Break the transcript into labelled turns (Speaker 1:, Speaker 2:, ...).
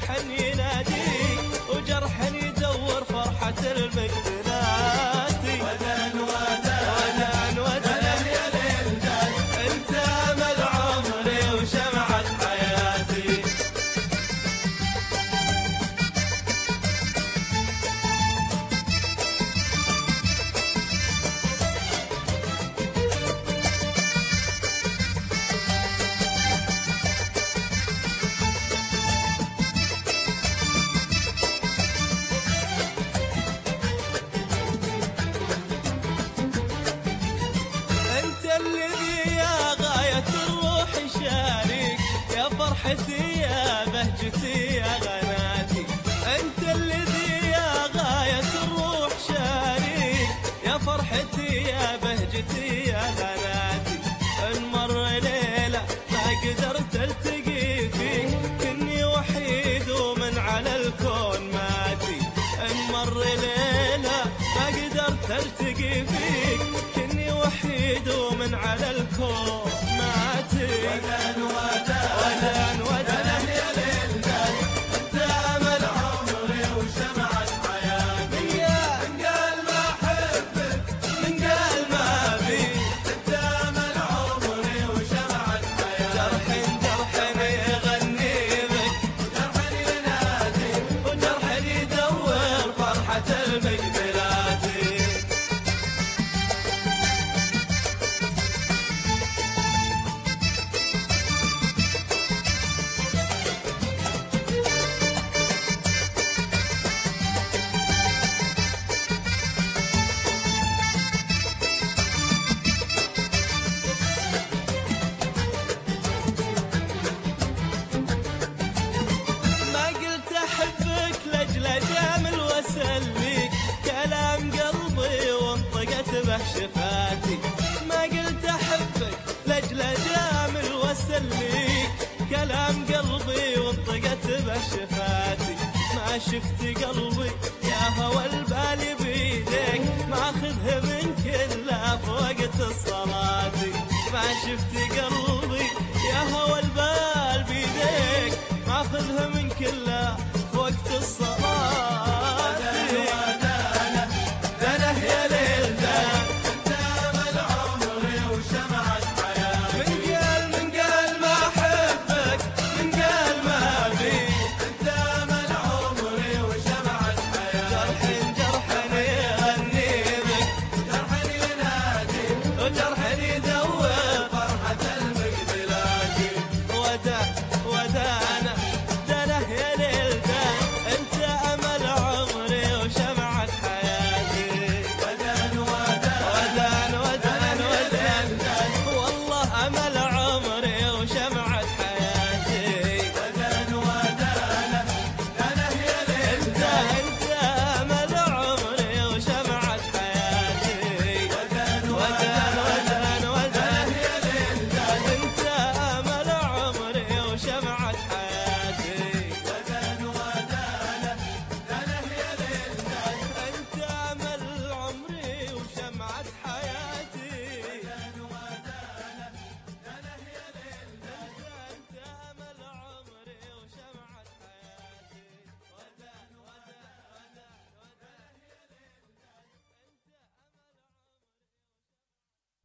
Speaker 1: جرح يناديك وجرح يدور فرحة المقبلات.
Speaker 2: ودن ودن ودن يا ليل دن،
Speaker 1: انت امل عمري وشمعة حياتي. الذي يا غاية الروح شارك، يا فرحتي يا بهجتي يا غناتي. انت الذي يا غاية الروح شارك، يا فرحتي يا بهجتي يا غناتي. انمر ليلة ما قدرت التقي فيك، كني وحيد ومن على الكون ماتي. انمر ليلة ما قدرت التقي فيك، كني وحيد ومن على الكون ماتي.
Speaker 2: ودن ودن ودن يا ليل دن، انت امل عمري وشمعة حياتي. من قال ما احبك،
Speaker 1: من قال ما بي،
Speaker 2: انت امل عمري وشمعة حياتي.
Speaker 1: جرح يغني بك
Speaker 2: وجرح ينادي،
Speaker 1: وجرح يدور فرحة المقبلات. جامل واسليك كلام قلبي وانطقت به شفاتي. ما قلت احبك لاجل جامل واسليك كلام قلبي وانطقت به شفاتي. ما شفت قلبي يا هوى البال بيديك، ماخذه منك الا في وقت الصلاة. ما شفت قلبي يا هوى